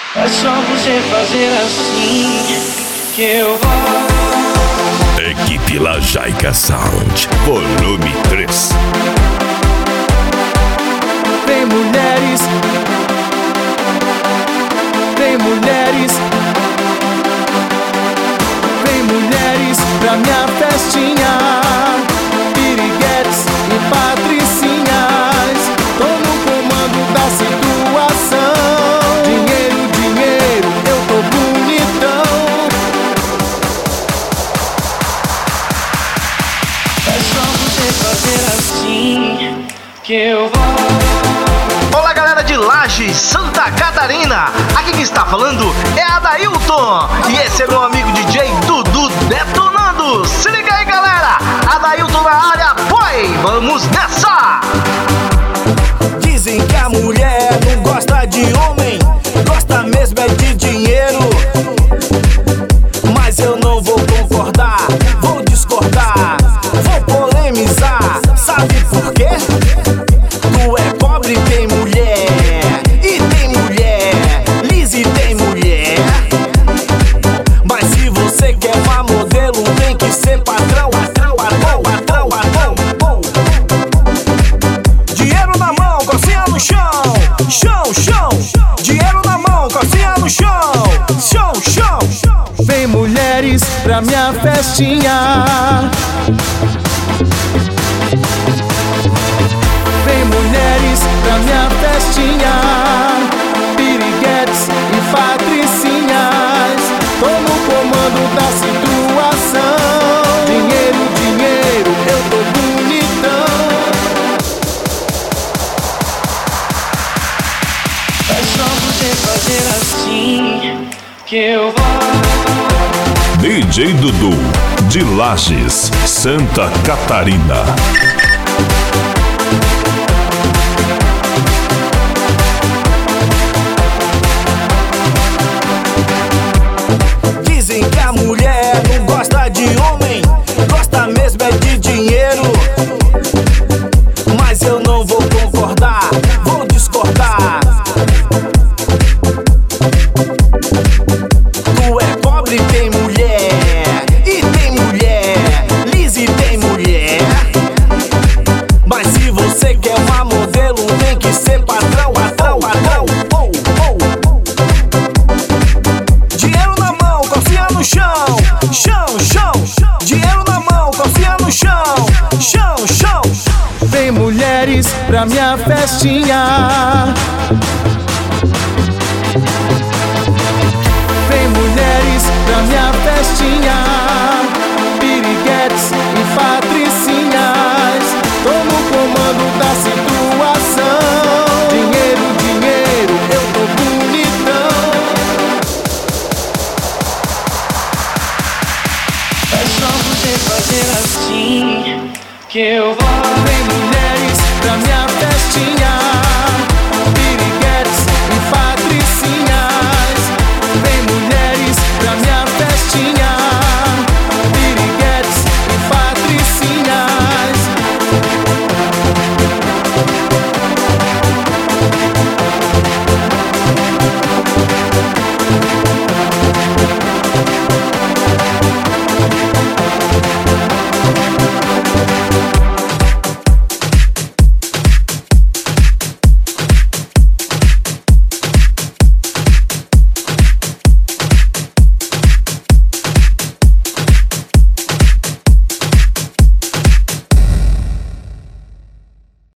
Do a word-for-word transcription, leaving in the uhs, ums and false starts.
É só você fazer assim que eu vou. Equipe Lajaica Sound, volume três. Vem mulheres, vem mulheres, vem mulheres pra minha festinha. Piriguetes e patricinhas, tô no comando da situação. Dinheiro, dinheiro, eu tô bonitão. É só você fazer assim que eu vou. Olá, galera de Lages, Santa Catarina. Aqui quem está falando é Adailton. E esse é meu amigo D J Dudu detonando. Se liga aí, galera. Adailton na área, foi. Vamos nessa. Dizem que a mulher não gosta de homem, gosta mesmo é de dinheiro. Mas eu não vou concordar, vou discordar, vou polemizar. Sabe por quê? Tu é pobre, tem mulher, e tem mulher, Lizzy tem mulher. Mas se você quer uma modelo, tem que ser patrão, patrão, patrão, patrão, patrão. Dinheiro na mão, calcinha no chão, chão, chão. Dinheiro na mão, calcinha no chão, chão, chão. Vem mulheres pra minha festinha. Vem mulheres pra minha festinha. Piriguetes e patricinhas, tô no comando da situação. Dinheiro, dinheiro, eu tô bonitão. É só você fazer assim que eu vou. D J Dudu, de Lages, Santa Catarina. Dizem que a mulher não gosta de homem, gosta mesmo é de dinheiro. Mas eu não vou concordar, vou discordar. Tu é pobre, tem mulher, e tem mulher, Lizzy tem mulher. Mas se você quer uma modelo, tem que ser patrão, patrão, patrão. Oh, oh. Dinheiro na mão, calcinha no chão, chão, chão. Dinheiro na mão, calcinha no chão, chão, chão. Vem mulheres pra minha festinha. Vem mulheres pra minha festinha. Piriguetes e patricinhas, tô no comando da situação. Dinheiro, dinheiro, eu tô bonitão. É só você fazer assim que eu vou.